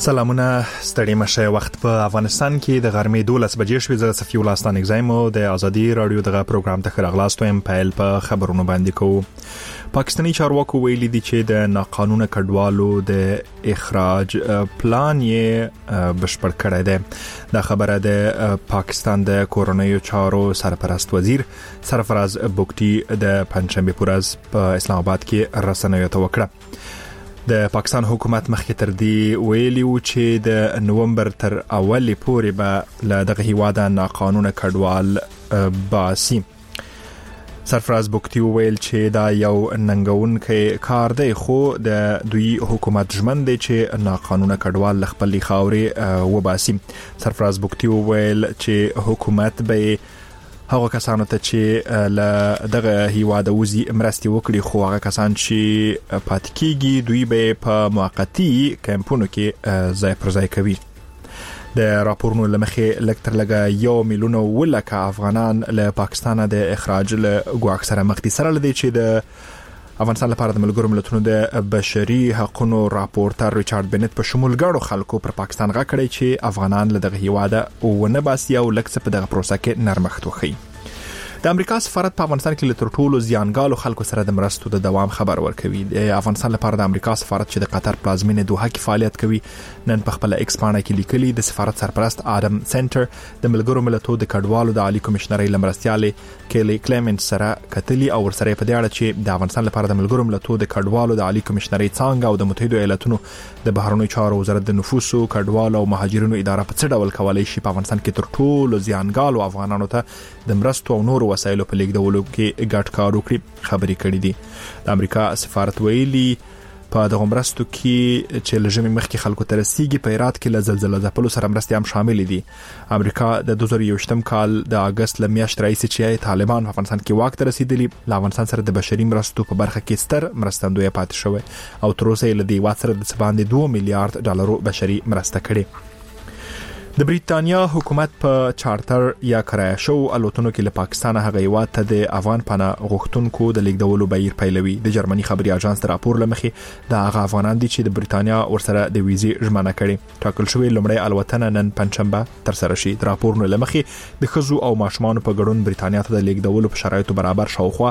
سلامونه ستړي مشه وخت په افغانستان کې د غرمې 12 بجې شوې زه صفي الله ستان اگزایمو د ازادي رادیو دغه پروګرام ته خراغلاستوم پیل په خبرونو باندې کوو. پاکستاني چارواکو ویلي دي چې د ناقانونه کډوالو د اخراج پلان یې بشپړ کړی دی. دا خبره د پاکستان د کورنیو چارو سرپرست وزیر سرفراز بوګټي د پنځشنبه په ورځ په اسلام آباد کې رسنیو ته وکړه. د پاکستان حکومت مخکې تر دې ویلي و چې د نومبر تر اولې پورې به له دغه هیواده ناقانونه کډوال باسي. سرفراز بوګټي ویل چې دا یو ننګونکی کار دی، خو د دوی حکومت ژمن دی چې ناقانونه کډوال خپل خاورې وباسي. سرفراز بوګټي ویل چې حکومت به هغه کسانو ته چې له دغه هیواده وزي مرستي وکړي، خو هغه کسان چې پاتې کیږي دوی به په موقتی کمپونو کې ځای پر ځای کوي. د راپورونو لمخې لکتر لګه 1 میلیون ولکه افغانان له پاکستان د اخراج له ګواښ سره مخ دي. سره لدی چې د افغانستان لپاره د ملګرو ملتونو د بشري حقوقو راپورټر ریچارډ بنت په شمول ګڼو خلکو پر پاکستان غاکړی چې افغانان له دغه هیواده ونه باسي او لکه په دغه پروسه کې نرمښت وکړي. د امریکا سفارت په افغانستان کې له ټولو زیانګالو خلکو سره د مرستو د دوام خبر ورکوي. د افغانستان لپاره د امریکا سفارت چې د قطر پلازمینه دوحه کې فعالیت کوي نن په خپل ایکس باندې کې لیکلي د سفارت سرپرست آدم سنټر د ملګرو ملتونو د کډوالو د عالی کمشنرۍ لمرستياله کېلی کلیمنټ سره کتلی او ورسره په دې اړه چې د افغانستان لپاره د ملګرو ملتونو د کډوالو د عالی کمشنرۍ څنګه او د متحده ایالاتونو د بهرنیو چارو وزارت د نفوسو کډوالو او مهاجرینو اداره په څه ډول کولای شي په افغانستان کې تر ټولو زیانګالو افغانانو ته د مرستو او نورو وسایلو په لیږدولو کې ګډ کار وکړي خبرې کړې دي. د امریکا سفارت ویلي په دغه مرستو کې چې لږه مخکې خلکو ته رسیدي په هرات کې له زلزلې ځپلو سره مرستې هم شامل دي. امریکا د 2021 کال د اگست ل میاشتې راهیسې چې طالبان په افغانستان کې واک ته رسیدلي له افغانستان سره د بشري مرستو په برخه کې ستر مرستندوی پاتې شوی او تر اوسه له دې واسره د باندې 2 میلیارډ ډالر بشري مرسته کړې. د بریټانیا حکومت په چارټر یا کرایه شو الوتنو کې له پاکستان هغه هیواد ته د افغان پناه غوښتونکو د لیږدولو بهیر پیلوي. د جرمني خبري اژانس د راپور لمخې د هغه افغانان دي چې د بریټانیا ورسره د ویزې ژمنه کړي ټاکل شوی لومړی الوتنه نن پنځشنبه تر سره شي. د راپورونو لمخې د خزو او ماشومان په ګډون بریټانیا ته د لیږدولو په شرایطو برابر شاوخوا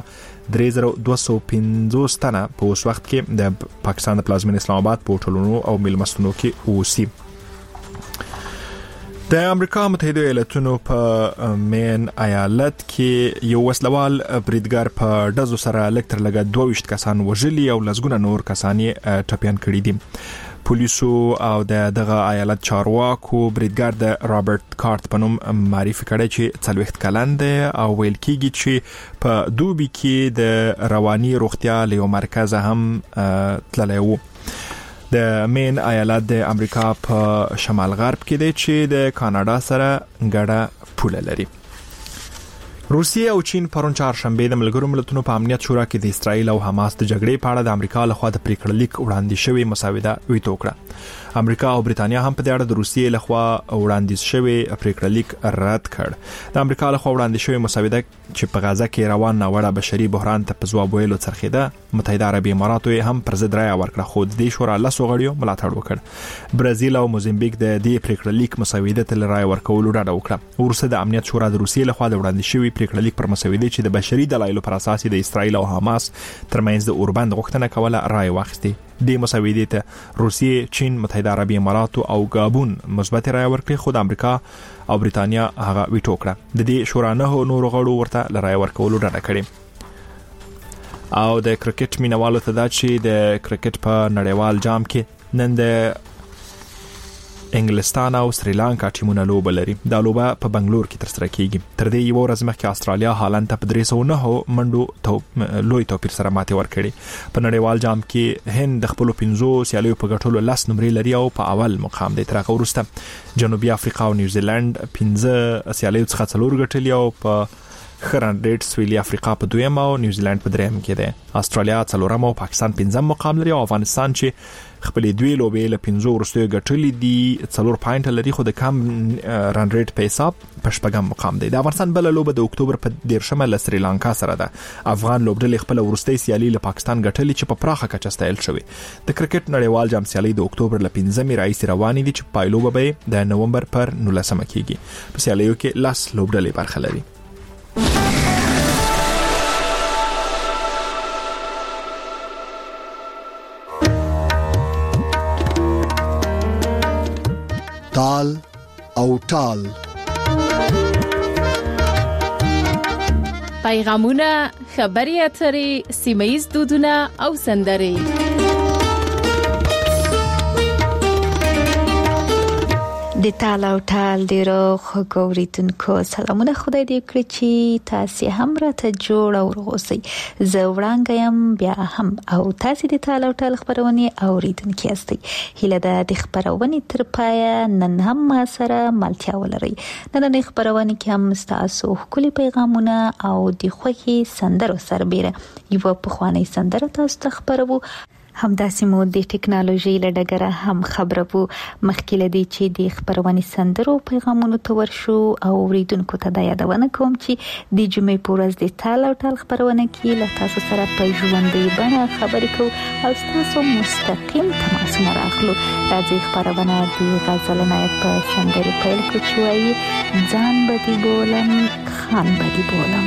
3250 تنه په اوس وخت کې د پاکستان د پلازمینه اسلام آباد په هوټلونو او میلمستونو کې اوسي. د امریکا متحده ایالاتونو په مین ایالت کې یو وسلوال بریدګر په ډزو سره لکتر لګا 22 کسان وژلي او لزګونه نور کسان یې ټپيان کړي دي. پولیسو او دغه ایالت چارواکو بریدګر د رابرټ کارت په نوم معرفي کړی چې 40 کلن دی او ویل کېږي چې په دوبي کې د رواني روغتیا له مرکز هم تللی وو. د مین ایالت د امریکا په شمال غرب کې دی چې د کاناډا سره ګډه پوله لري. روسیه او چین پرون چهارشنبه د ملګرو ملتونو په امنیت شورا کې د اسرایل او حماس د جګړې په اړه د امریکا لخوا د پریکړه لیک وړاندې شوی مسوده ویټو کړه. امریکا او برېټانیا هم په دې اړه د روسیې لخوا وړاندیز شوی پریکړه لیک رد کړ. د امریکا لخوا وړاندې شوی مسوده چې په غزه کې روان ناوړه بشري بحران ته په ځواب ویلو څرخیده، متحده عربي اماراتو هم پر ضد رایه ورکړه، خو د شورا له غړیو ملاتړ وکړ. برازیل او موزمبیک د دې پریکړه لیک مسوده ته رایه ورکولو ډاډ وکړه. ورسره د امنیت شورا د روسیې لخوا د وړاندې شوی پریکړه لیک پر مسوده چې د بشري دلایلو پر اساس د اسرایل او حماس ترمنځ د اوربند غوښتنه کوله رایه واخیسته. د مسوده ته روسیې، چین، متحده عربي اماراتو او گابون مثبت رایه ورکړي، خو د امریکا او برېټانیا هغه ویټو کړه. د دې شورا نه نور غړو ورته رایه ورکولو ډاډه کړي. او د کرکټ مینوالو ته دا چې د کرکټ په نړیوال جام کې نن د انګلستان او سریلانکا ټیمونه لوبه لري. دا لوبه په بنگلور کې ترسره کیږي. تر دې یو ورځ مخکې استرالیا هالند ته په 309 منډو لوی توپیر سره ماتې ورکړي. په نړیوال جام کې هند د خپل 15 سیالیو په ګټلو 10 نمرې لري او په اول مقام دی. تر هغه وروسته جنوبي افریقا او نیوزیلند 15 سیالیو څخه 4 ګټلي او په رن ریټ سویلي افریقا په دویم او نیوزیلند په دریم کې ده. استرالیا څلورم او پاکستان پنځم مقام لري او افغانستان چې خپلې دوی لوبې له 15 ورستیو ګټلې دي 4 پوینټ لري خو د کم رن ریټ په حساب په شپږم مقام دی. د افغانستان بل لوبه د اکتوبر په 13مه له سریلانکا سره ده. افغان لوبډلې خپل ورستۍ سیالي له پاکستان ګټلې چې په پراخه کچه ستایل شوی. د کرکټ نړیوال جام سیالي د اکتوبر له 15مې راځي روانې دي چې پایلوبه به د نومبر پر 19مه کېږي. په سیالیو کې لاس لوبډلې برخه لري. تال او ټال پیغامونه، خبري اترې، سیمه‌یز دودونه او سندرې. د تال او ټال ډیرو خوګوریدونکو سلامونه. خدای دې کړی چې تاسو هم راته جوړ او روغوسئ. زه وړاندایم بیا هم او تاسو د تال او ټال خبرونه اوریدونکو یاستئ. هله د خبرونه تر پای نن هم ما سره ملتیا ولرئ. نن د خبرونه کې هم تاسو خپل پیغامونه او د خوخي سندرو سربېره یو په خواني سندره تاسو ته خبرو. همداسې مو د ټکنالوژي له ډګره هم خبرو مخکې لدی چې د خبرونه سندرو پیغامونو ته ورشو او اوریدونکو ته د یادونه کوم چې د جمعې په ورځ د تال او ټال خبرونه کې له تاسو سره په ژوندۍ بڼه خبرې کوو او تاسو مستقیم تماس راخلو. راځي خبرونه د غزل نایب په سندرې پیل کوي چې وایي ځان بدی بولم خان بدی بولم.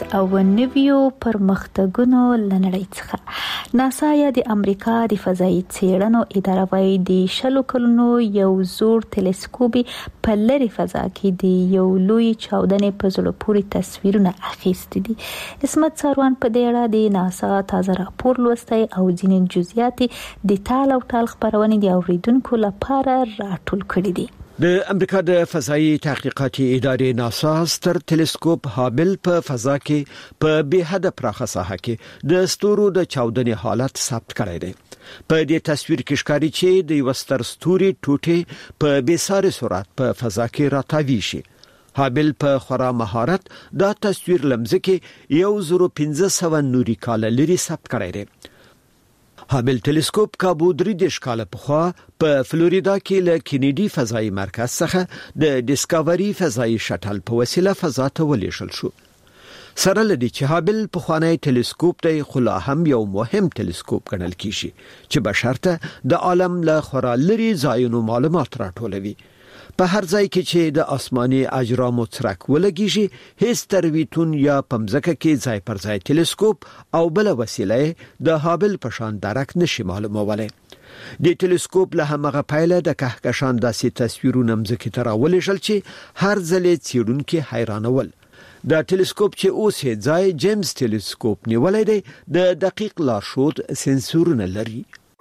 او نویو پرمختګونو لنړۍ څخه ناسا یا د امریکا د فضایي څېړنو اداره وايي د 100 کلونو یو زوړ ټلسکوپ په لري فضا کې د یو لوی چاودنې په زړه پورې تصویرونه اخیستي دي. اسمت ساروان په دې اړه د ناسا تازه راپور لوستی او ځینې جزئیات د تال او ټال خبرونې د اوریدونکو لپاره راټول کړي دي. د امریکا د فضایي تحقیقاتي ادارې ناسا ستر ټلسکوپ هابل په فضا کې په بې حد پراخه ساحه کې د ستورو د چاودنې حالت ثبت کړی دی. په دې تصویر کې ښکاري چې د وستر ستوري ټوټه په بېساري سرعت په فضا کې راتاوي شي. هابل په خورا مهارت دا تصویر لمزه کې 1500 نوري کال لري ثبت کړی دی. هابل ټلسکوپ کابو 3 کال پخوا په فلوریدا کې له کینیډي فضایي مرکز څخه د ډیسکاوري فضایي شټل په وسیله فضا ته ولېږل شو. سره لدی چې هابل په خوانی ټلسکوپ دی خو لا هم یو مهم ټلسکوپ ګڼل کیږي چې بشر ته د عالم له خورا لري ځایونو معلومات راټولوي. په هر ځای کې چې د آسماني اجرامو څرک ولګیږي هیڅ ترویتون یا پمزکه کې ځای پر ځای ټلسکوپ او بل وسیله د هابل په شان درک نشي معلوموله. د ټلسکوپ له هغه پایله د کهکشان داسې تصویرونه مزکه تر ولېږل چې هر ځل څېړونکو حیرانول. دا ټلسکوپ چې اوس یې ځای جیمز ټلسکوپ نیولای دی د دقیق لارښود سنسورونه لري.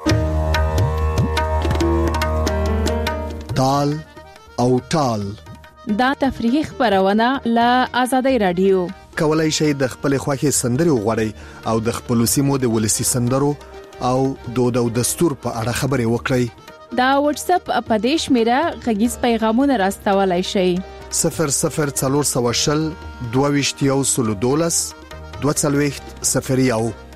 تال او ټال دا تفریحي خبرونه له آزادۍ رادیو. کولای شئ د خپل خوښي سندري وغوړئ او د خپل سیمو د ولسی سندرو او دود او دستور په اړه خبري وکړئ. دا واتس اپ اپدیش میرا غږیز پیغامونه راستولای شئ. 00 222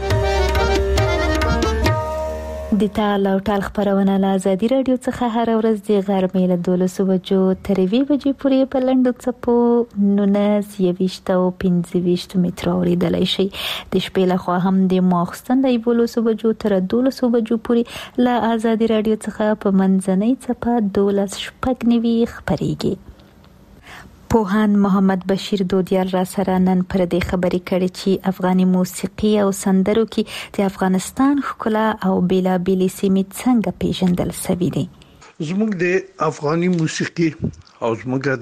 د تال او ټال خبرونه له آزادي رادیو څخه هر ورځ د غرمې له 12 بجو تر 2 بجې پورې په لنډو څپو 19 او 25 متر اوریدلای شي. د شپې له خوا هم د ماخستن د 12 بجو تر 12 بجو پورې له آزادي رادیو څخه په منځنۍ څپه 12 شپږ خبريږي. پوهان محمد بشیر دودیال را سره نن پر دې خبرې کړې چې افغاني موسیقي او سندرو کې د افغانستان ښکلا او بیلابېلې سیمې څنګه پیژندل شوې دي. زموږ د افغاني موسیقي او زموږ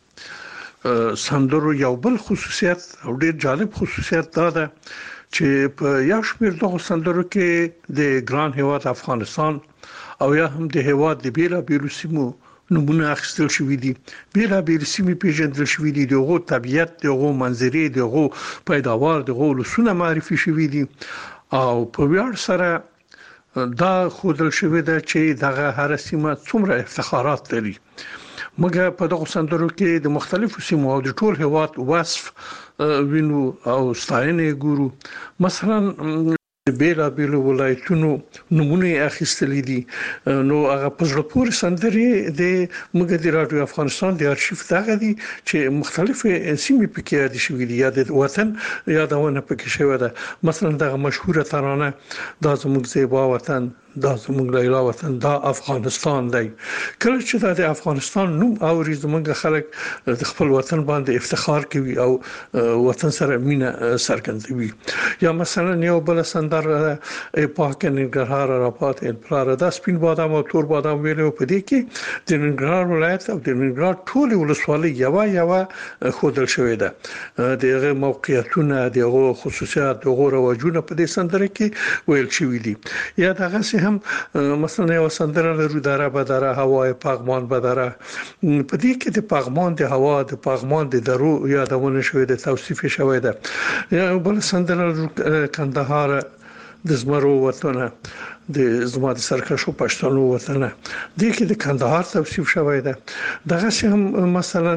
د سندرو یو بل خصوصیت او ډېر جالب خصوصیت دا ده چې په یو شمېر دغه سندرو کې د ګران هیواد افغانستان او یا هم د هیواد د بیلابېلو سیمو نمونه اخیستل شوې دي. بیلابېل سیمې پیژندل شوې دي. دغه طبيعت، دغه منظرې، دغه پیداوار، دغه لسونه معرفي شوې دي او په ویاړ سره دا خودل شوې ده چې دغه هر سیمه څومره افتخارات لري. موږ په دغه سندرو کې د مختلفو سیمو او د ټول هیواد وصف وینو او ستاینې ګورو. مثلا بیلابېلو ولایتونو نمونه اخیستلې دي نو هغه په زړه پورې سندرې د موږ د رادیو افغانستان د ارشیف دغه دي چې مختلفه سیمې پکې یاد شوې دي یا د وطن یادونه پکې شوې ده. مثلا دغه مشهوره ترانه دا زموږ زیبا وطن، دا زموږ لیلا وطن، دا افغانستان دی. کله چې دا د افغانستان نوم اوري زموږ خلک د خپل وطن باندې افتخار کوي او وطن سره مینه څرګندوي. یا مثلا یو بل سندره ای پاک ننګرهار را پاتې پلار دا سپین بادام او تور بادام ویلو په دې کې د ننګرهار ولایت او د ننګرهار ټول ولسوالۍ یو خودل شوې ده. دغه موقعیتونه، دغه خصوصیات، دغه رواجونه په دې سندره کې ویل شوې دي. یا دغه هم مثلا یو سندره لرو دره بدره هوای پغمان بدره، په دې کې د پغمان د هوا، د پغمان د درو یادونه شوې ده، توصیف شوې ده. یا بل سندره کندهار د زمرو وطن، د زما د سرکشو پښتنو وطن، د کې د کندهار توصیف شوی ده. دغه هم مثلا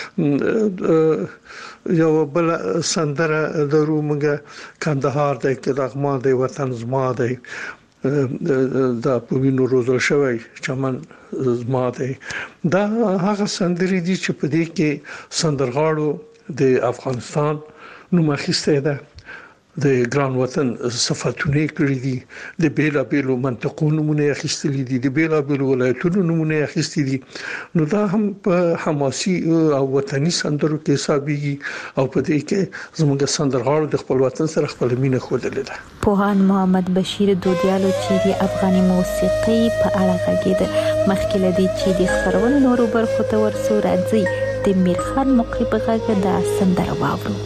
یو بل سندره درو موږ کندهار د اقتداغمان د وطن زما دی، دا په وینو روزل شوی چمن زما دی. دا هغه سندرې دي چې په دې کې سندرغاړو د افغانستان نوم اخیسته ده. د ګران وطن صفاتونه کړی دي د بیلابېلو منطقونو نمونه اخیستلي دي د بیلابېلو ولایتونو نمونه اخیستلي دي نو دا هم په حماسي او وطني سندرو کې حسابيږي او په دې کې زموږ سندرغاړو د خپل وطن سره خپل مینه ښودلې ده. پوهان محمد بشیر دودیالو چې د افغاني موسیقي په اړه غږیده مخکې لدی چې د خبرونو نورو برخو ته ورسو راځي د میرخان مقری په غږ د سندره واورو.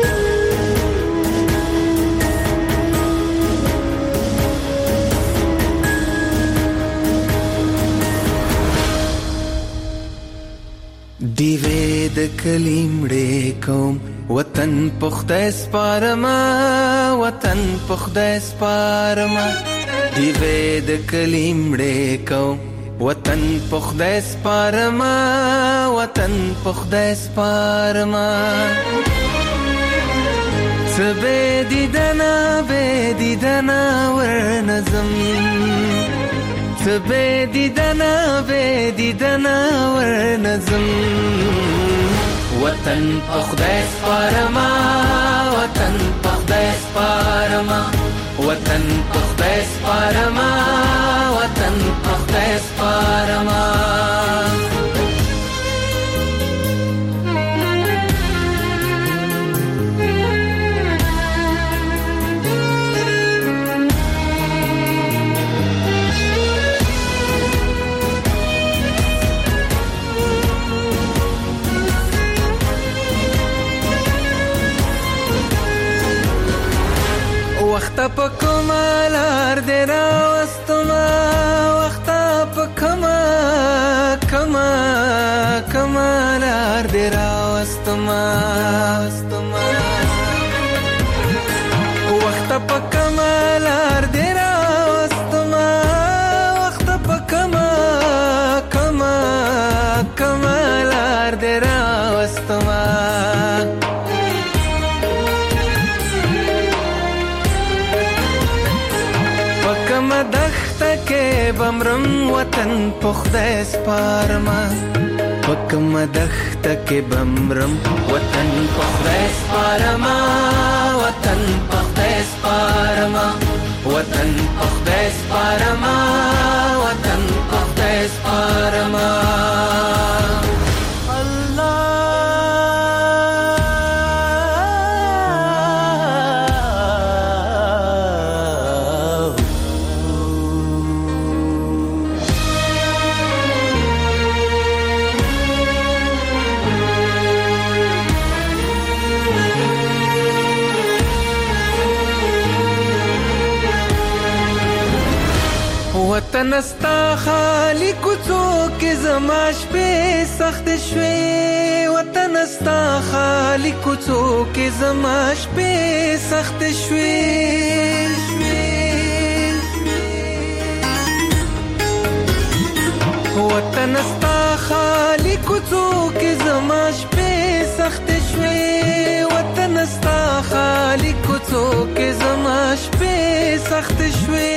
دیوې د کلیمړې کوم وطن پخته سپارما وطن پخته سپارما دیوې د کلیمړې کوم وطن پخته سپارما وطن پخته سپارما سبه دیدنا ورنظم سبه دیدنا ورنظم وطن پخته سپارما وطن پخته سپارما وطن پخته سپارما وطن پخته سپارما وخت په کمالار دې راوستما وخت په کمالار دې راوستما وخت په کمالار دې راوستما وخت په کمالار دې راوستما دخته کې بمرم وطن پخته سپارما پکم دخته کې بمرم وطن پخته سپارما وطن پخته سپارما وطن پخته سپارما وطن پخته سپارما وطن استا خالی کوڅو کې زما شپې سخت شوي وطن استا خالی کوڅو کې زما شپې سخت شوي وطن استا خالی کوڅو کې زما شپې سخت شوي وطن استا خالی کوڅو کې زما شپې سخت شوي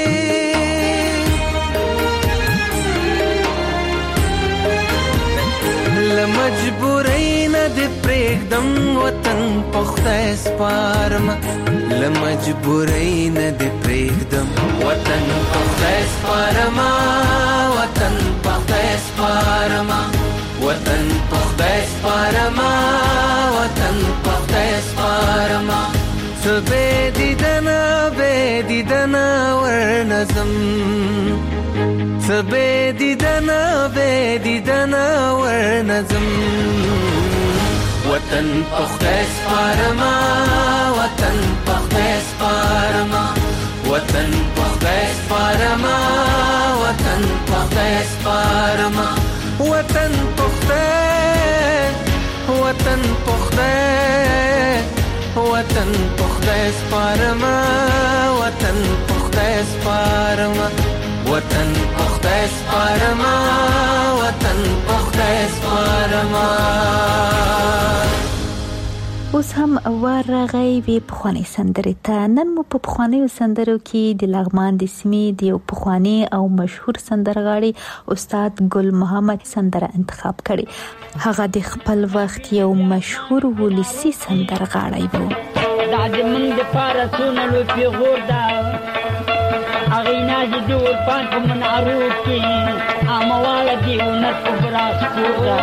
لمجبورین د پرېږدم وطن پخته سپارما لمجبورین د پرېږدم وطن پخته سپارما وطن پخته سپارما وطن پخته سپارما وطن پخته سپارما سبه دیدنا ورنظم سبه دیدنا ورنظم وطن پخته سپارما وطن پخته سپارما وطن پخته سپارما وطن پخته سپارما وطن پخته وطن پخته وطن پخته سپارما وطن پخته سپارما وطن پخته سپارما وطن پخته سپارما اوس هم وار راغی وی پخوانی سندرې ته نن مو په پخوانی سندرو کې د لغمان د سیمې د یو پخوانی او مشهور سندرغاړي استاد ګل محمد سندره انتخاب کړي هغه د خپل وخت یو مشهور ولسی سندرغاړی و دا د من د پاره څونه لوی پیغور ده اغینا د دور پان په منارو کې امواله دی ونت په براس کوټه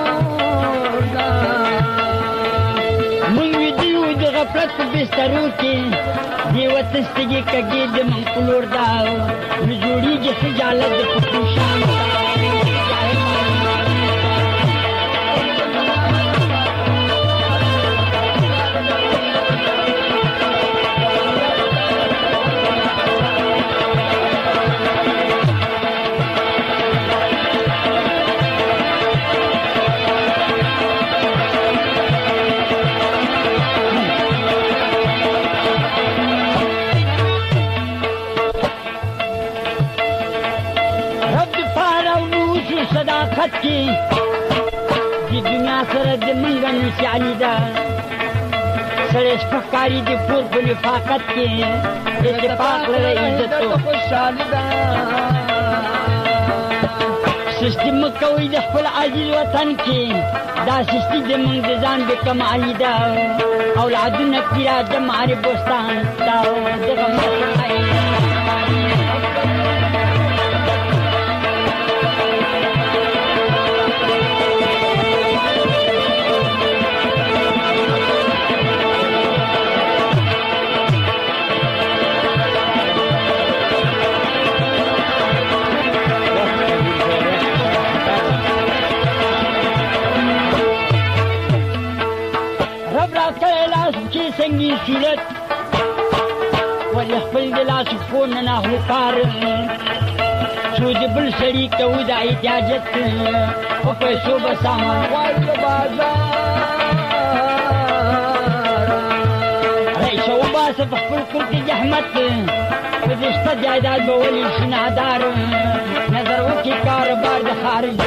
مونږ ویډیو د غفلت په بسترو کې دی وتستګي کګي د من کولور دا نو جوړیږي خجالت د پښتون صداقت کی دی دنیا سره د منګه نشانی ده سره شپکاری دی پور په نفاقت کې اتفاق لري عزت خوشاله ده سیستم کوي د خپل عزیز وطن کې دا سیستم د منګ ځان به کمالی ده اولادونه پیرا د ماري بوستان دا دغه مسای سنگی صورت ولی خپل د لاس فون نه هوکار شو د بل سړي کوي د اجازت او پیسو به سامان وای په بازار رئیس او باس په خپل کور کې زحمت په دې شته جایداد به ولي شنادار نظر وکي کاروبار د خارج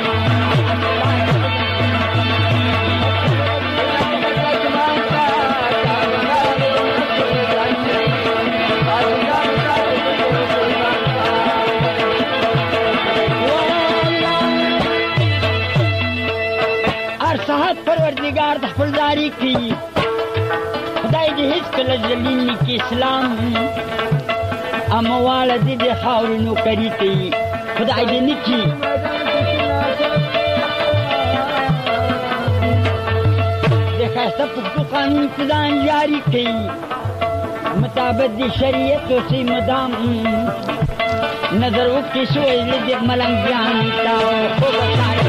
پروردگار د خپل داری کی خدای دې هیڅ کله ذلیل نه کی اسلام امواله دې د خاورونو کری کی خدای دې نه کی د خاصه په قانون ځان جاری کی مطابق د شریعت او سی مدام نظر وکي شوې دې ملنګ بیان تا خو بشای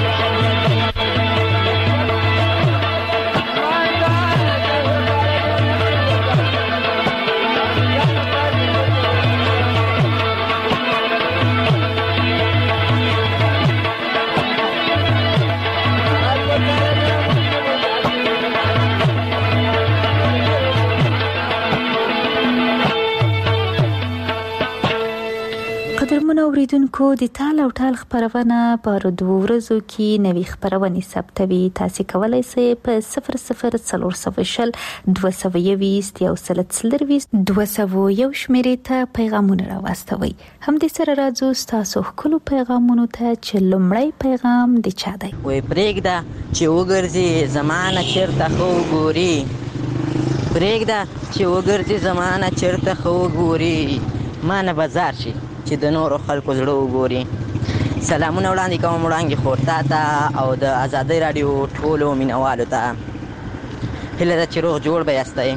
اوریدونکو د تال او ټال خبرونه په 2 ورځو کې نوې خبرونه ثبتوي تاسو کولای شئ په 0040 220 یو سلط سلرويس 201 شمیرې ته پیغامونه راوستوي هم د سره راځو تاسو خپل پیغامونو ته چې لومړی پیغام د چا دی وې پرېږده چې وګرځي زمانه چیرته خو ګوري پرېږده چې وګرځي زمانه چیرته خو ګوري ما نه بازار شي چې د نورو خلکو زړه وګوري سلامونه وړاندې کوم وړاندې خورتا ته او د آزادۍ رادیو ټولو مینوالو ته هیله ده چې روغ جوړ به یاستئ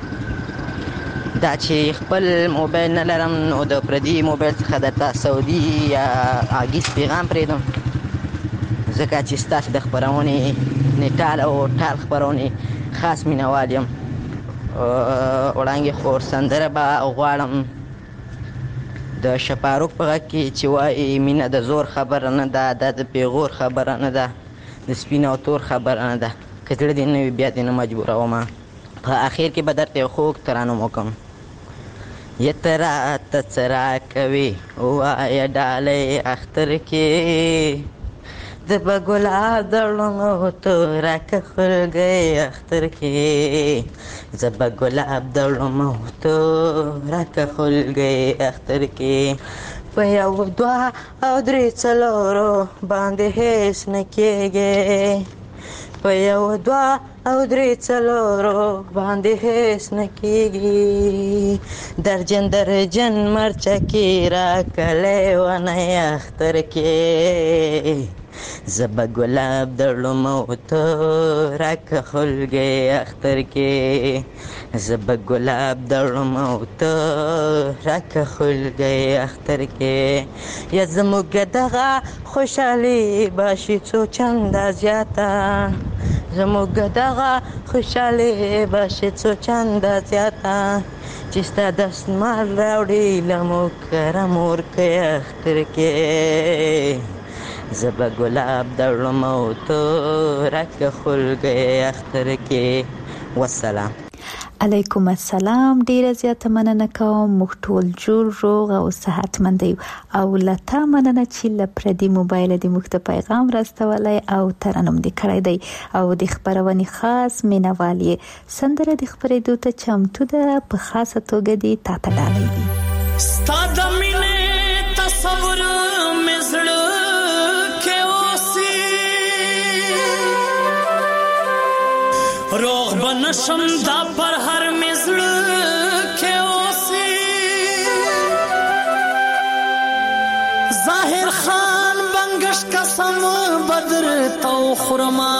دا چې خپل موبایل نه لرم نو د پردي موبایل څخه درته سعودي یا اګیس پیغام پرېږدم ځکه چې ستاسو د خپرونې نټال او ټال خپرونې خاص مینوال یم وړاندې خور سندره به غواړم د شپاروک په غږ کې چې وایي مینه د زور خبره نه ده دا د پیغور خبره نه ده د سپین او تور خبره نه ده که زړه دې نه وي بیا دې نه مجبورومه په اخر کې به درته یو خوږ ترانه وکړم یا ته راته څه راکوې ووایه ډالۍ اختر کې د به ګلاب د وړمو تورکه خولګۍ اختر کې زه به ګلاب د وړمو تورکه خولګۍ اختر کې په یو دوه او درې څلورو باندې هېڅ نه کېږي په یو دوه او درې څلورو باندې هیڅ نه کېږي درجن مرچکې راکلی ونې اختر کې زه به ګلاب درلم او ته راکه خلګې اختر کې زه به ګلاب درلم او ته راکه خلګې اختر کې یا زموږ دغه خوشحالي به شي څو چنده زیاته زموږ دغه خوشحالي به شي څو چنده زیاته چې ستا دستمال راوړي له موږ کره مورکۍ اختر کې زه به ګلاب درلم او ته راکه خلګۍ اختر کې والسلام. علیکم السلام. ډیره زیاته مننه کوم. موږ ټول جوړ روغ او صحتمند یو او لته مننه چې لپاره دی موبایل دی موږ ته پیغام راستولای او ترنم دی کړی دی او د خبرونې خاص مینوالي سندره د خبرېدو ته چمتو ده په خاصه توګه دی تاته ډالۍ دی ستاد مینه تصور مزړه روغ بنشم دا پر هر مزړه کې اوسې ظاهر خان بنگش قسم بدر تو خرما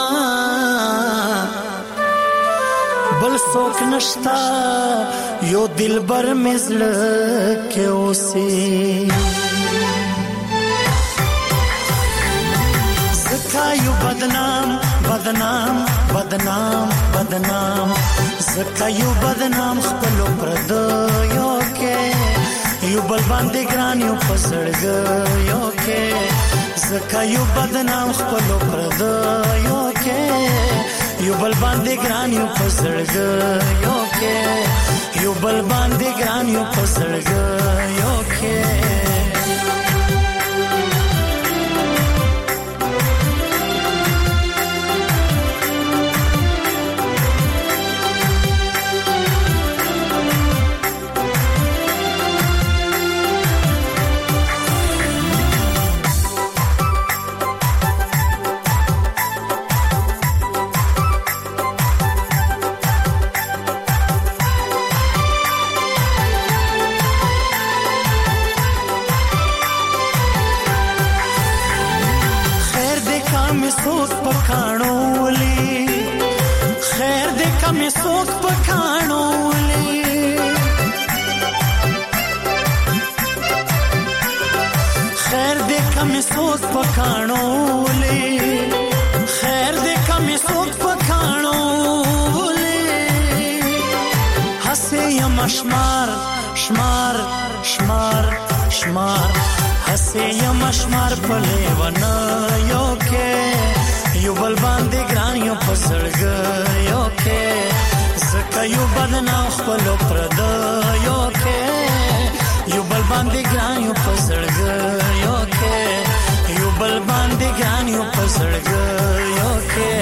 بل څوک نشتا یو دلبر مزړه کې اوسې زکا یو بدنام زکا یو بدنام خپلو پردیو کې یو بل باندې ګران یو پسړګیو کې زکا یو بدنام خپلو پردیو کې یو بل باندې ګران یو پسړګیو کې یو بل باندې ګران یو پسړګیو کې شمار پلے ونا یو کې یو بل باندې ګران یو پسړګ یو کې زکه یو بدنام خپل پرد یو کې یو بل باندې ګران یو پسړګ یو کې یو بل باندې ګران یو پسړګ یو کې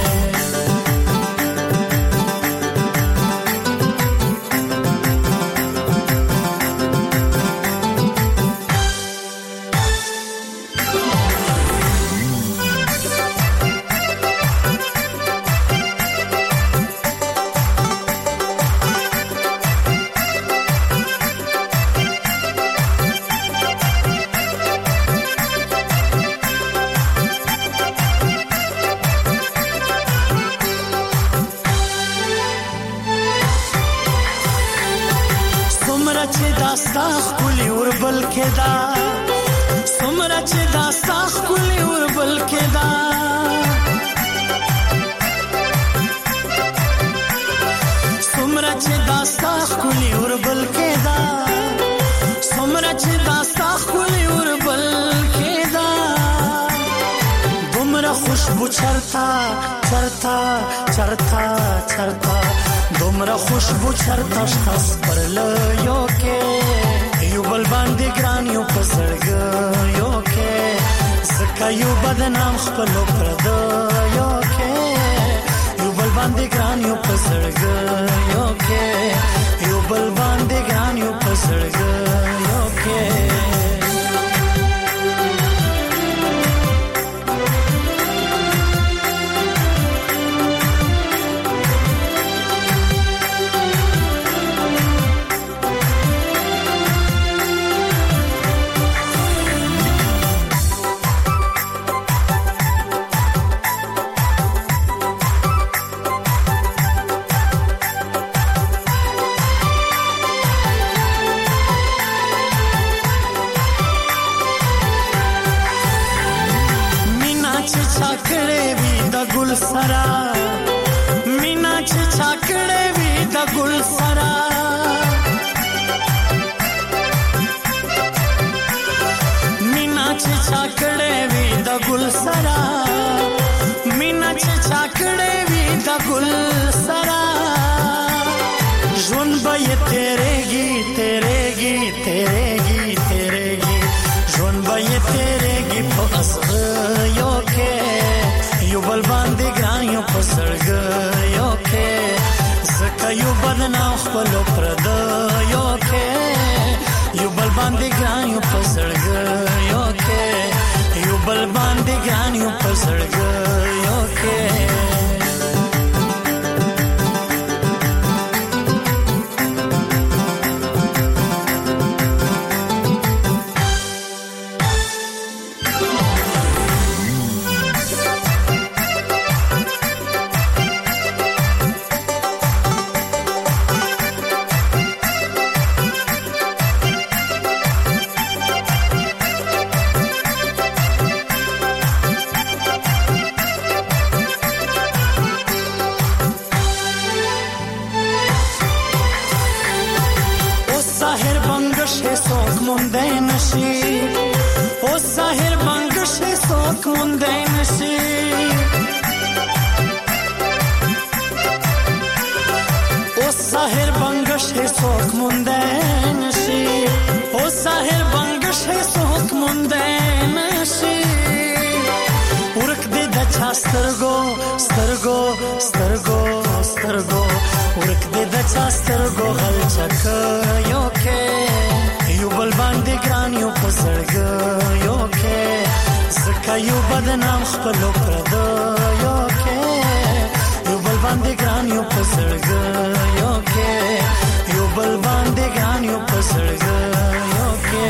چرتا دومره خوشبو چرتا شخص پر لیو کې یو بل باندې ګران یو پسړګ یو کې زکه یو بدنام خپل پرد یو کې یو بل باندې ګران یو پسړګ یو کې یو بل باندې ګران یو پسړګ یو کې چاکړې وی د ګل سرا مینا چې چاکړې وی د ګل سرا مینا چې چاکړې وی د ګل سرا مینا چې چاکړې وی د ګل سرا ژوند به یې تیرېږي تیرېږي تیرېږي تیرېږي ژوند به یې تیرېږي په اصغیو کې یو بل باندې ګران یو په زړګیو کې ځکه یو بدنام خپلو پردیو کې یو بل باندې ګران یو په زړګیو کې یو بل باندې ګران یو په زړګیو کې سترګو سترګو سترګو سترګو ورک دې د چا سترګو غل چک یو کې یو بل باندې ګران یو په زړګیو کې ځکه یو بدنام خپلو پردو یو کې یو بل باندې ګران یو په زړګیو کې یو بل باندې ګران یو په زړګیو کې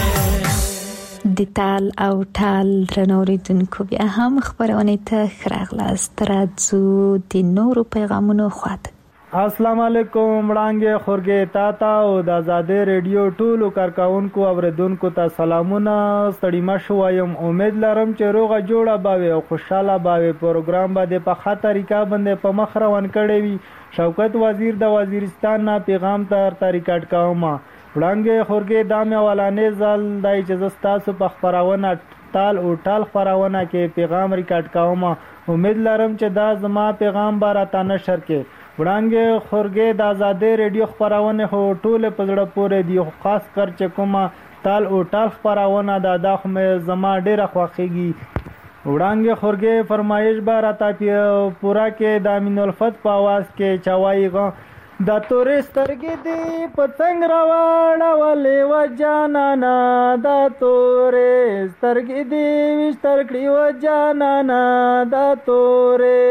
د تال او ټال درنوریدونکو بیا هم خبرونه ته خراغلاست راځو د نورو پیغامونو خواته. السلام علیکم وړاندې خورګې تاتا او د آزادې ریډیو ټولو کارکونکو اوریدونکو ته سلامونه. ستړي مشو وایم امید لرم چې روغه جوړه باوي او خوشاله باوي. پروګرام باندې په ښه طریقه باندې په مخ روان کړی وي. شوکت وزیر د وزیرستان نه پیغام تر ریکارډ کوم. وړاندې خورګې دامه ولانې ځل دای چې زستاسو په خبرونه تال او ټال خبرونه کې پیغام ریکارډ کوم. امید لرم چې دا زما پیغام بارته نشر کې. وړاندې خورګې د آزادې ریډیو خبرونه هو ټول په زړه پورې دی، خاص کر چې کومه تال او ټال خبرونه د خو زما ډیره خوښیږي. وړاندې خورګې فرمایش بارته پورا کې د امین الفت په आवाज کې چوي غو د تورې سترګې دی پتنګ راوړه ولې و جانانا د تورې سترګې دی وشتر کړي و جانانا د تورې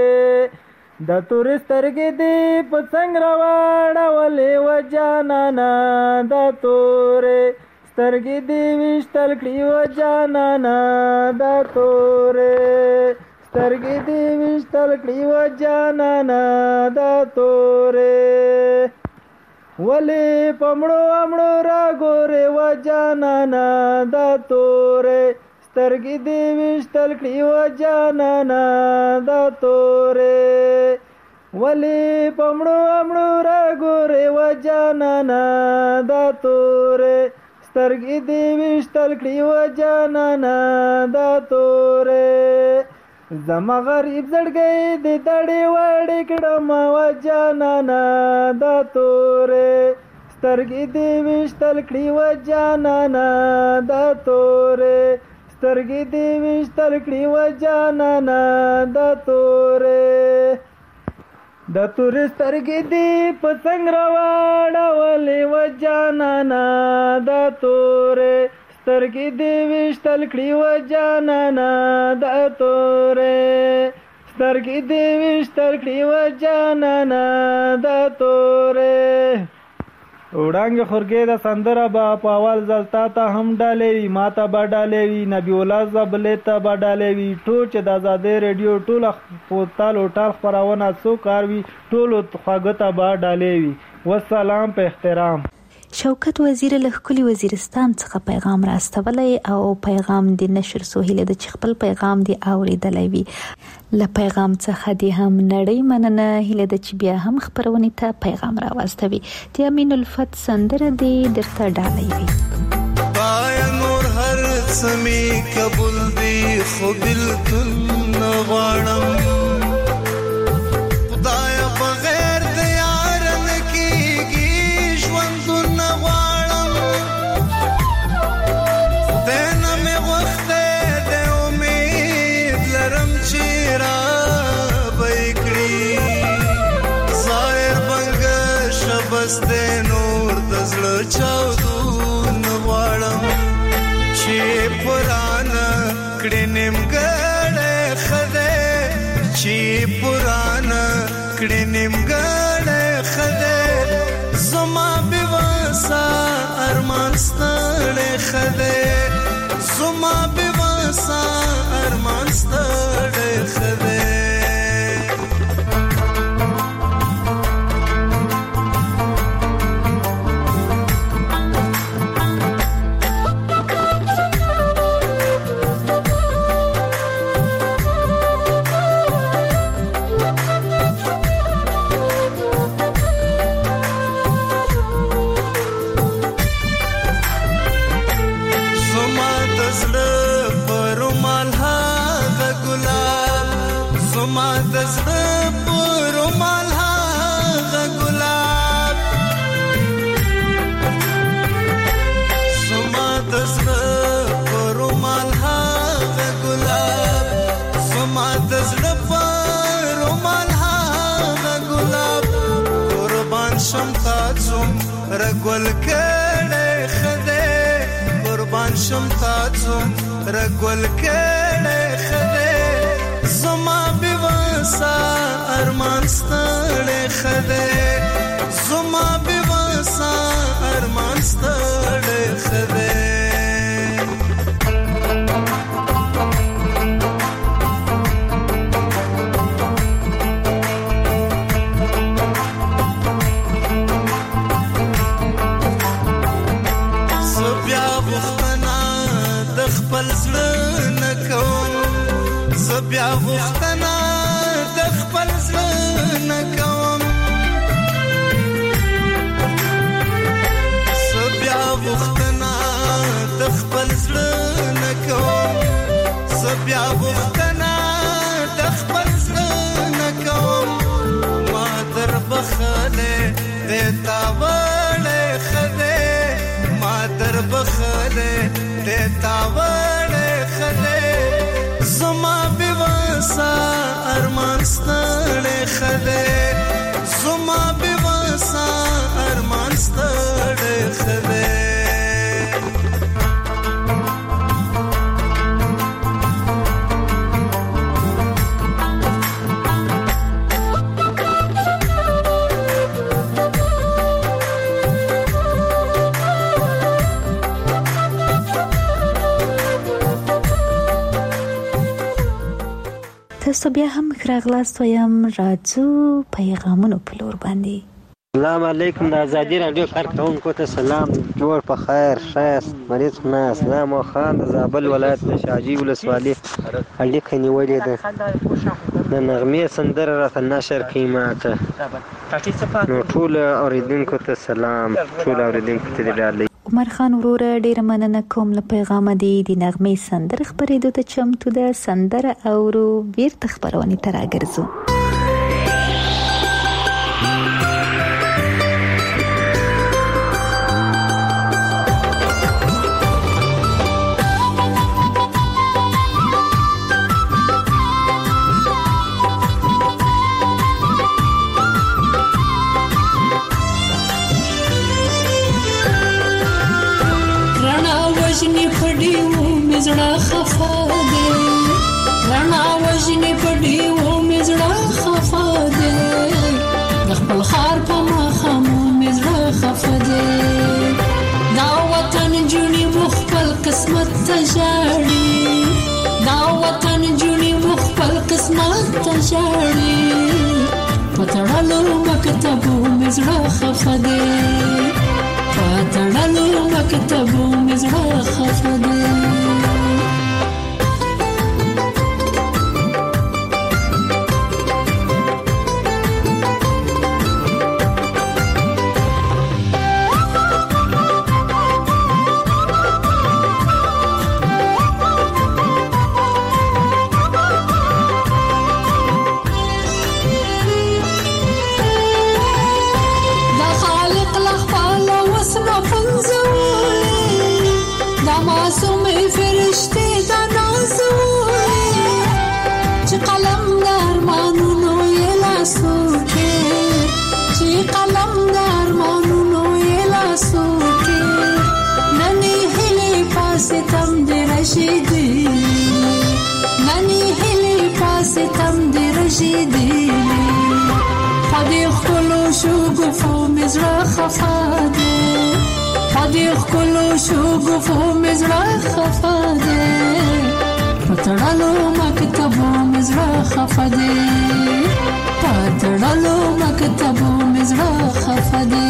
سترګې دی پتنګ راوړه ولې و جانانا د تورې سترګې دی وشتر کړي و جانانا د تورې سترګې دی وشتل کړي و جانانا د تورې ولې پمړو امړو را ګورې و جانانا د تورې سترګې دی وشتل کړي و جانانا د تورې ولې پمړو امړو را ګورې و جانانا د تورې سترګې دی وشتل کړي و جانانا د تورې زما غریب زړګي د دړې وړې کړم و جانانا د تورې سترګې دی وشتل کړي و جانانا د تورې سترګې دی وشتل کړي و جانانا د تورې سترګې دی پتنګ راوړه ولې و جانانا د تورې سترګې دی وشتل کړي و جانانا د تورې سترګې دی وشتل کړي و جانانا د تورې. وړاندې خورګې د سندره به په اول ځل تا ته هم ډالې وي، ما ته به ډالې وي، نبی الله زبلې ته به ډالې وي. ټول چې د آزادۍ ریډیو ټوله تال او ټال خپرونه څو کار وي ټولو خواږه ته به ډالې وي. والسلام په احترام. شوکت وزیر له کلی وزیرستان څخه پیغام راستولی او پیغام د نشر سهیله د خپل پیغام دی اوریدلای وی له پیغام څخه دی هم نړۍ مننه هله د چې بیا هم خبرونه ته پیغام راوستوي د امین الفت سندره دی درته ډالۍ وی پای نور هر سمي قبول دی خو بالکل نغړم خدای بغیر د یار نکیږي ژوند نغړم دنه مې وخت د امید لرم چې را بېکړي ظاهر بنګ شبس د نور د زړه چاودو نغړم چې پرانا کړي نیمګړې خده چې پرانا کړي نیمګړې خده زما بواسا ارمان ستړې خده زما بواسا ارمان ستړې خده رګول کړه خده قربان شم تاسو رګول کړه خده زما بواسا ارمان ستړې خده زما بواسا ارمان ستړې خده بیا وختنا د خپل ځن کوم بیا وختنا د خپل ځن کوم بیا وختنا د خپل ځن کوم ما در بخله د تاوړې خده ما در بخله د تاوړې خده زما بواسا ارمان ستړې خده زما بواسا ارمان ستړې خده تاسو بیا هم خراغلاست وایم راځو پیغامونو په لور باندې السلام علیکم د ازادي رادیو کارکونکو ته سلام جوړ په خیر شایست مریض ناس نام خان د زابل ولایت د شاجی ولسوالۍ اړیکه نیولې ده د نغمې سندره راته نشر کړي ماته نو ټول اوریدونکو ته سلام ټول اوریدونکو ته ډالۍ عمر خان وروره ډیره مننه کوم له پیغام دی د نغمې سندره خبرېدو ته چمتو ده سندره اورو بیرته خبرونه تر راګرځو وجنی پډیو مزړه خفا دے رانا وجنی پډیو مزړه خفا دے خپل خار په مخامو مزړه خفا دے دا وطن جونی مخبل قسمت تجاړي دا وطن جونی مخبل قسمت تجاړي پتړلو مکتبو مزړه خفا دے پاتړلو مکتبو مزړه خفه دی پاتړلو مکتبو مزړه خفه دی پاتړلو مکتبو مزړه خفه دی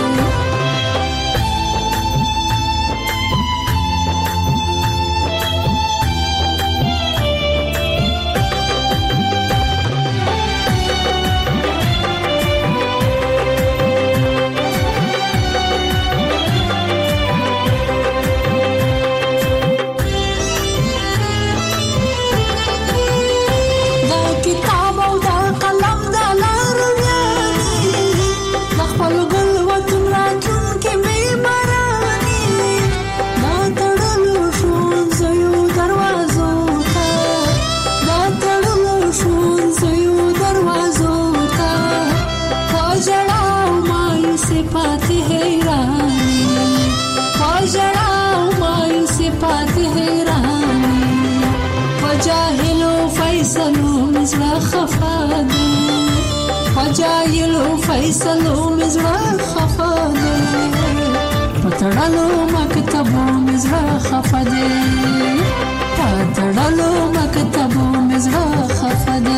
جاهلو فیصلو مزړه خفه دی پاتړلو مکتبو مزړه خفه دی پاتړلو مکتبو مزړه خفه دی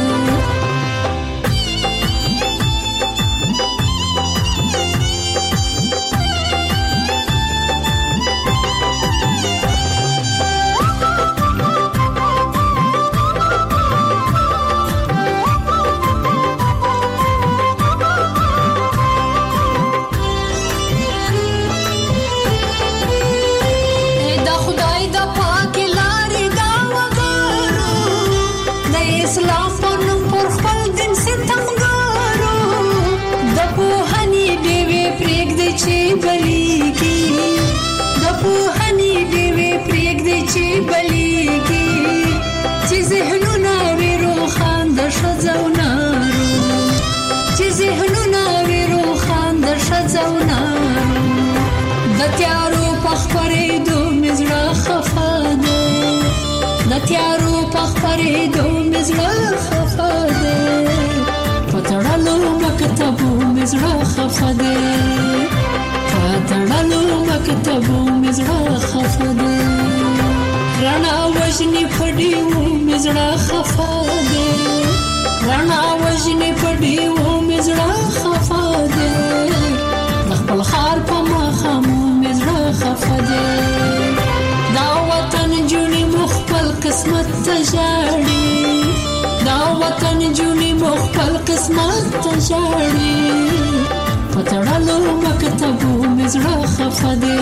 تیارو پخپرې دو مزړه خفه دی پاتړلو مکتبو مزړه خفه دی پاتړلو مکتبو مزړه خفه دی رڼا وژنې پډیو مزړه خفه دی رڼا وژنې پډیو مزړه خفه دی خپل خار په مخامو مزړه خفه دی دا وطن جونی مخبل قسمت تجاړي دا وطن جونی مخبل قسمت تجاړي پاتړلو مکتبو مزړه خفه دی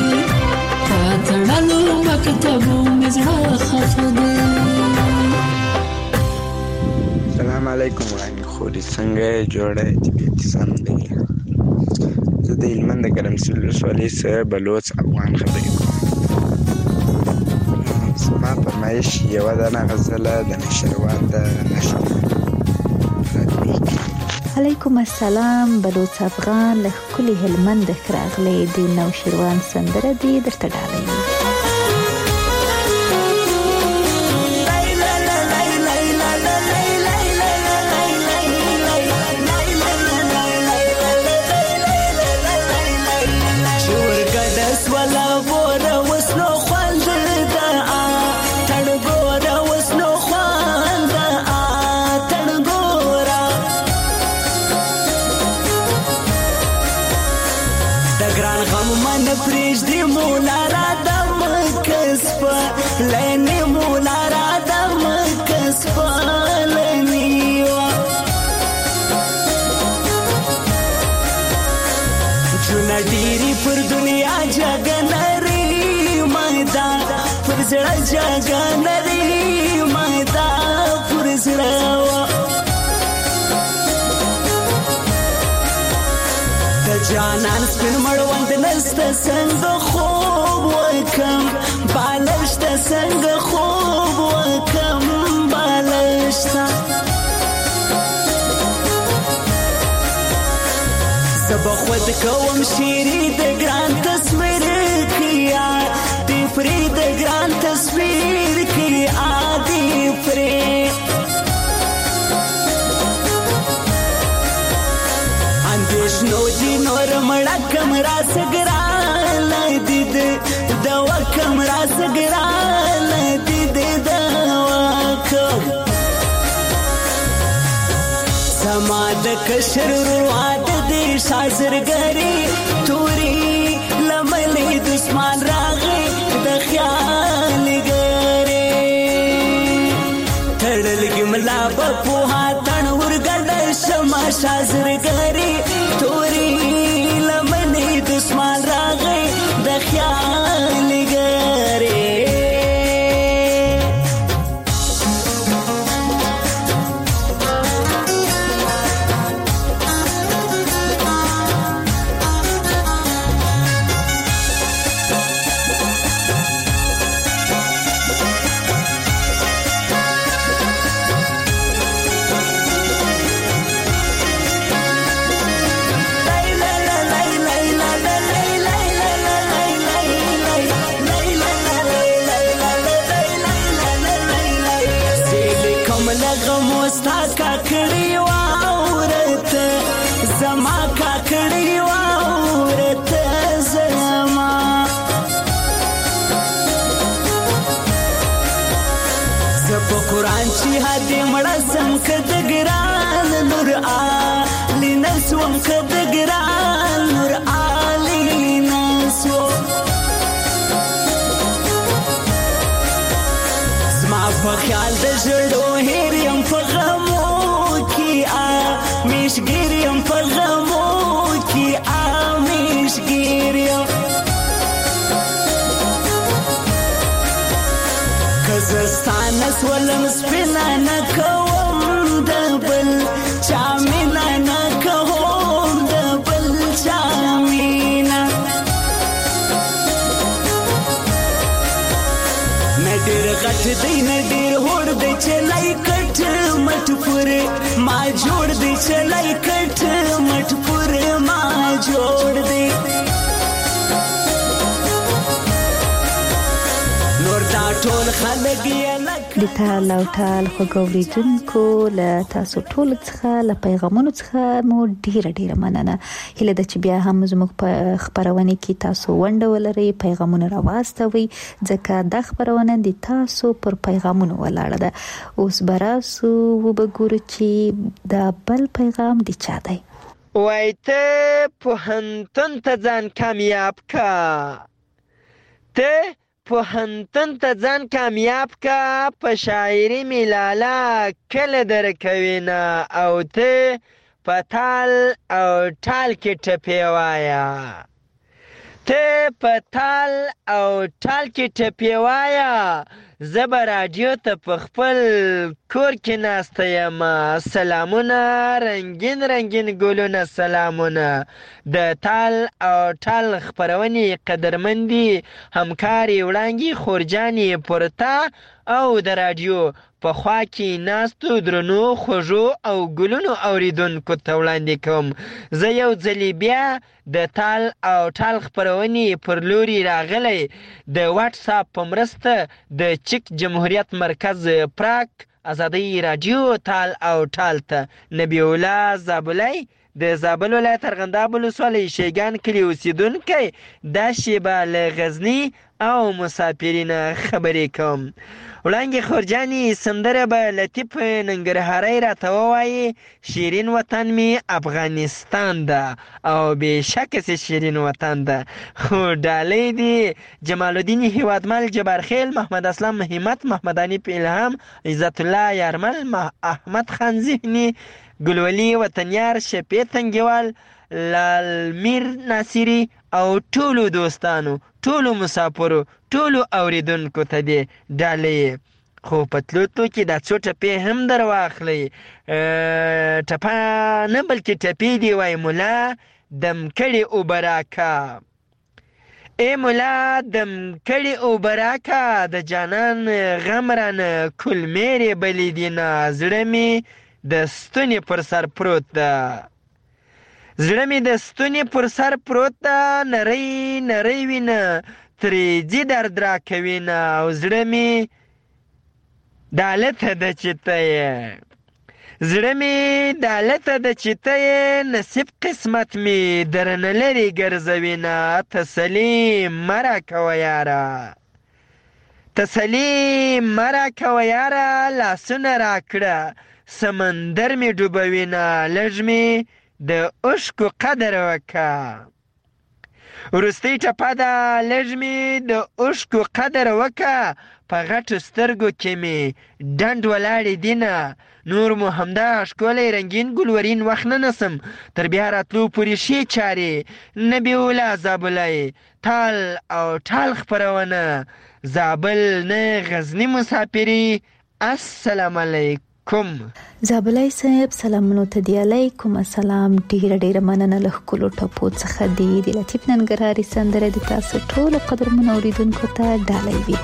پاتړلو مکتبو مزړه خفه دی السلام علیکم وعلیکم خوري څنګه جوړه طبيعت سم دی زه د هلمند د ګرمسیر ولسوالۍ څخه بلوڅ افغان خبرې کوم زما فرمایش یوه دانه غزله د نشروان د نشر علیکم السلام بلوڅ افغان له ښکلي هلمند راغلی د نوشیروان سندره دی درته ډالۍ ګران لینې مولا را د مکس پالنی جونه ډیری پر دنیا جګنری مایدا پر زړه جګنری مایدا پر زړه جانان سپین مړوند نسته څنګه خوب وکم بالشته څنګه خوب وکم بالشته زبا خود کوم شیری د ګران تصویر کیا دی فری د ګران تصویر کیا دی فری نو دی نور مړه کمرا سګرا لدید دوا کمرا سګرا لدید دوا کوم سما د کشر رواد دی شازرګری توري لملې دشمن راغی د خیال ګری تړل ګملا په هاتن ورګل شما شازرګری توري لمنې دشمن راغی د خیال ګری ستا کاکړی واورت زما کاکړی واورت زما زپ قرآن چې هدي مړه سم کد ګران نور علی نسوم کد ګران نور علی نسو زما په خیال د ژړو هریم په غمو کې میشګریم په غمو کې میشګریم کزستان سولم سپینا نه کوم د بل چا مینا نه کوم د بل چا مینا ډېر غټ دی نه ډېر هوړ دی چلای کټ مټ پورې ما جوړ دی چلای کټ مټ پورې ما جوړ دی نور دا ټول خلک یې د تال او ټال خوګوریدونکو له تاسو ټول څخه له پیغامونو څخه مو ډیره مننه هله د چې بیا هم زموږ په خبرونه کې تاسو ونډه ولرئ پیغامونه راوستوي ځکه د خبرونه د تاسو پر پیغامونو ولاړه ده اوس براسو وبګورو چې دا بل پیغام دی چا دی وای ته پوهنتون ته ځان کامیاب کا ته پوهنتون ته ځان کامیاب کا په شاعري میلاله کله درکوي نه او ته په تال او ټال کې ټپې وایه ته په تال او ټال کې ټپې وایه زه به راډیو ته په خپل کور کې ناسته یم سلامونه رنګین رنګین ګلونه سلامونه د تال او ټال خپرونې قدرمندي همکارې وړانګې خورجانې پورته او د راډیو په خوا کې ناستو درنو خوږو او ګلونو اوریدونکو ته وړاندې کوم زه یو ځلې بیا د تال او ټال خپرونې پر لوري راغلی د واټس اپ په مرسته د چک جمهوریت مرکز پراک ازادي راډیو تال او ټال ته نبی الله زابلی د زابل ولایت ارغنداب ولسوالۍ شیګان کلي اوسیدونکی دا شیبه له غزني او مسافرینه خبرې کوم. وړانګې خورجانې سندره به لطیف ننګرهاری راته ووایي شیرین وطن می افغانستان ده او بېشکه چې شیرین وطن ده. خو ډالۍ دي جمال الدین هیوادمل، جبارخیل، محمد اسلام، همت، محمد حنیف الهام، عزت الله یارمل، احمد خان ذهني، ګلولي وطنیار، شفیع تنګیوال، لالمیر ناصری او ټولو دوستانو، ټولو مسافرو، ټولو اوریدونکو ته دې ډالۍ. خو په تلو کې دا څو ټپې هم در واخلئ. ټپه نه بلکې ټپې دې وای ملا دم کړې اوبه راکه، ای ملا دم کړې اوبه راکه، د جانان غم رانه کلمېرې بلې دینه، زړه مې د ستونې پر سر پروت ده، زړه مې د ستونې پر سر پروت ده، نری نری وینه ترې ځي درد راکوینه، او زړه مې دالته ده چې ته یې، زړه مې دالته ده چې ته یې، نصیب قسمت مې درنه لرې ګرځوینه، تسلي مه راکوه یاره، تسلي مه راکوه یاره، لاسونه راکړه سمندر مې ډوبوینه، لږ مې د عشقو قدر وکه. وروستۍ ټپه ده، لږ مې د عشقو قدر وکه، په غټو سترګو کې مې ډنډ ولاړې دینه، نور مو همدا ښکلی رنګین ګلورین وخت نه نسم، تر بیا راتلو پورې ښې چارې، نبي الله زابلی تال او ټال خپرونه، زابل نه غزني مسافري. السلام علیکم. زابلای صاحب سلامونو ته دی علیکم السلام. ډیره مننه له ښکلو ټپو څخه دی د لطیف ننګرهاري سندره د تاسو ټولو قدرمنو اوریدونکو ته ډالۍ وي.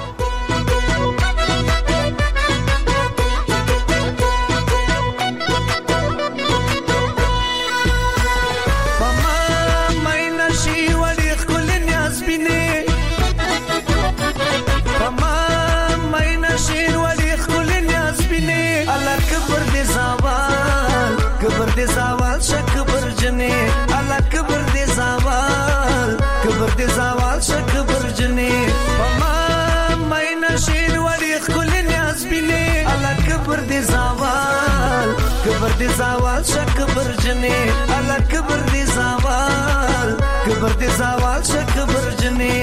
کبر دې زوال شک برجنې الله کبر دې زوال کبر دې زوال شک برجنې پما مې نشین وړي خل نیاز بینې الله کبر دې زوال کبر دې زوال شک برجنې الله کبر دې زوال کبر دې زوال شک برجنې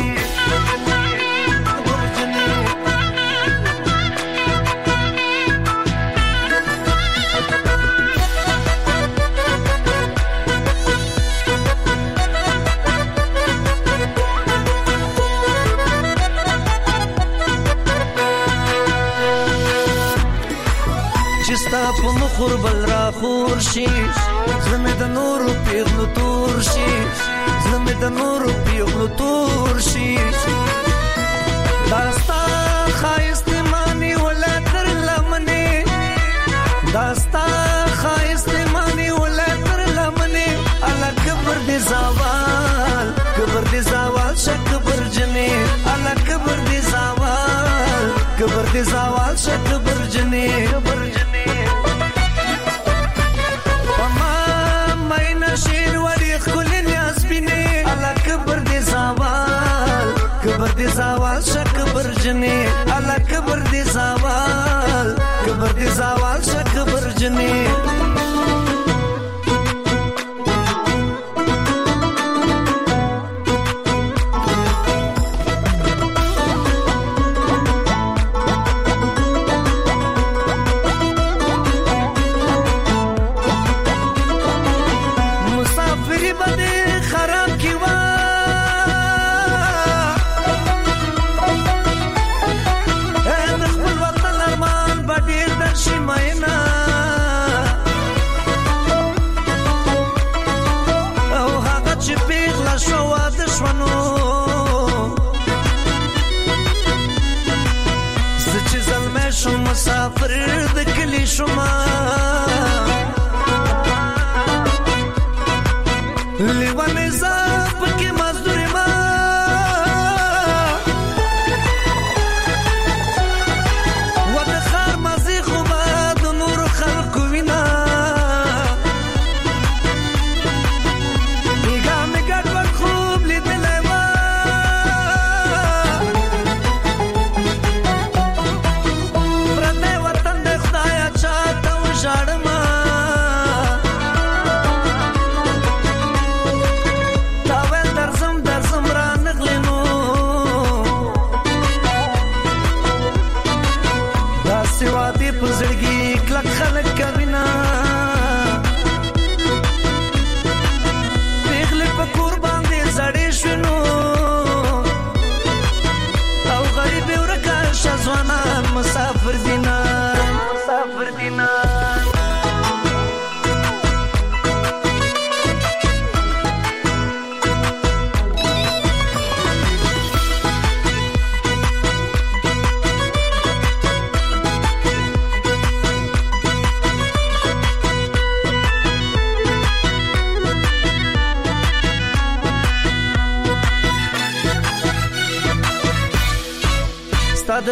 په مخور بل را خور شي زمه د نور پیغلو تور شي زمه د نور پیغلو تور شي داستا خایست مانی ولا تر لمنه داستا خایست مانی ولا تر لمنه الله کبر دې زوال کبر دې زوال شک برجنه الله کبر دې زوال کبر دې زوال شک برجنه شیر وړي خل نیاز بینې الله کبر دې زوال کبر دې زوال شک برجنې الله کبر دې زوال کبر دې زوال شک برجنې مسافر د کلی شما لیوانه زاپ کې مزدور ما و د خار مزي خو ما د نور خلق وینا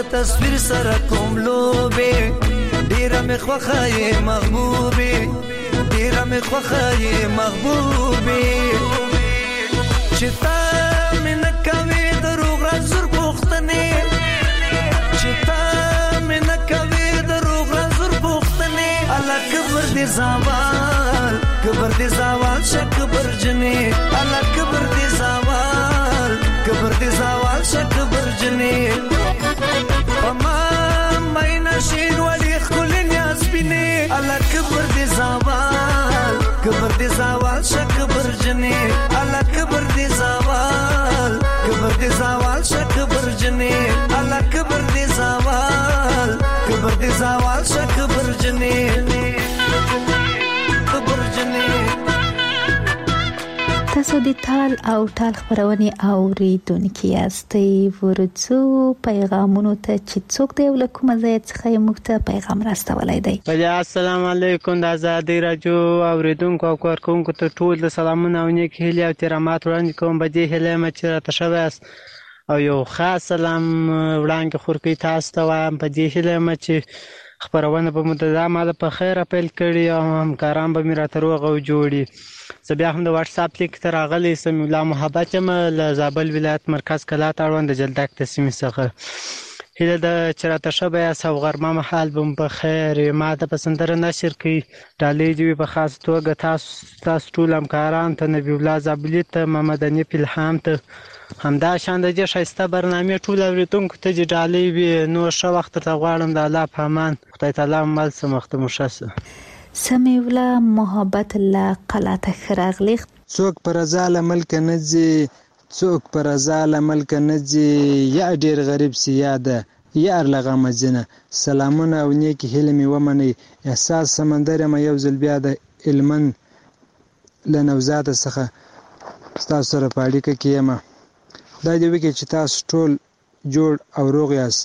تصویر سره کوم لوبې ډیره مې خوښه یې محبوبې ډیره مې خوښه یې محبوبې چې تا مې نه کوې دروغ رازور پوښتنې چې تا مې نه کوې دروغ رازور پوښتنې الله کبر دې زوال کبر دې زوال شه کبر جنې الله کبر دې زوال کبر دې زوال شه کبر جنې اما ماینه شین وړي خپل نیاز بینه الله کبر دې زوال کبر دې زوال شه کبر جنې الله کبر دې زوال کبر دې زوال شه کبر جنې الله کبر دې زوال کبر دې زوال شه کبر جنې کبر جنې تاسو د تال او ټال خبرونه اوریدونکو یاستئ ورڅو پیغامونو ته چې څوک دی ولکم زه څخه موږ ته پیغام راستولای دی. السلام علیکم د آزادۍ رادیو اوریدونکو او کارکونکو ته ټول د سلامونه او نیک هیلې او ترامات وړاندې کوم. په دې هیله مې چې راته شوی او یو خاص سلام وړاندې خورکې تاسو ته وایم. په دې هیله مې چې خبرونه به مدامه په خیر پیل کړي او همکاران به مې راته روغ او جوړي. زه بیا هم د واتس اپ لیک ته راغلی سمې الله محبت یم له زابل ولایت مرکز کلات اړوند د جلدک د سیمې څخه. هیله ده چې راته ښه به یاست او غرمه مهال به مو په خیر وي. ما ته په سندره نشر کوي ډالۍ دې وي په خاص توګه تاسو ټول همکاران ته نبي الله زابلي ته محمد انیف الهام ته همدا شان د دې ښایسته برنامې ټول اوریدونکو ته دې ډالۍ وي. نو ښه وخت ته غواړم د الله په امان خدای تعالی مل څه مخته مو ښه شه. سمې ولا محبت الله قلاته خراغلی څوک پر ازاله ملک نه ځي څوک پر ازاله ملک نه ځي یا ډیر غریب سی یاده یا ارلغه مزنه سلامونه او نیکی هیله می ومني احساس سمندر ما یو ځل بیا د علمن لنوزاد څخه تاسو سره پاړیکه کیما خدای دې وکړي چې تاسو ټول جوړ او روغ یاست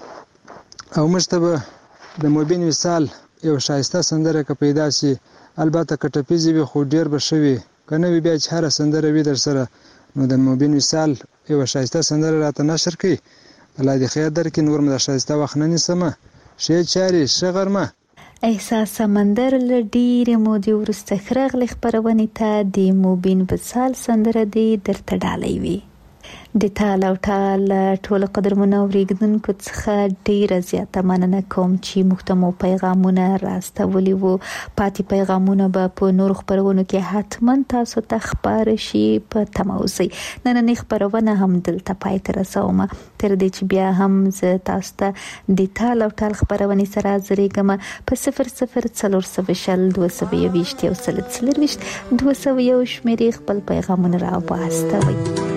او مشتبه د موبین وصال یو شایسته سندره که پیدا شي البته کټپیزي وي خو ډیر بشوي کنه وی بیا چې هر سندره وي در سره نو د موبین وصال یو شایسته سندره راته نشر کړي الله دې خیر درکړي. نور مې د شایسته وخت نه نیسمه شي چاري شغرمه احساس سمندر لډیر مودي ورسته خراغلی خبرونه ته د موبین وصال سندره دې درته ډالۍ وي. د تال او ټال ټول قدرمنو اوریدونکو څخه ډیره زیاته مننه کوم چې محتمو پیغامونه راستولي وو. پاتې پیغامونه به په نور خبرونو کې حتما تاسو ته خبر شي په تموسي. نن خبرونه هم دلته پای ته رسوم تر دې چې بیا هم زه تاسو ته د تال او ټال خبرونه سره زریګم په 0040 220 شمیرې خپل پیغامونه را واستوي.